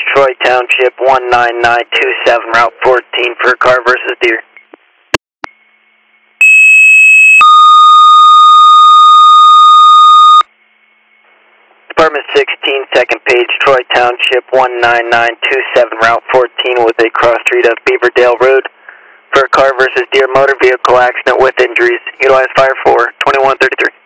Troy Township 19927, Route 14 for a car versus deer. Department 16, second page, Troy Township 19927, Route 14 with a cross street of Beaverdale Road for a car versus deer motor vehicle accident with injuries. Utilize fire for 2133.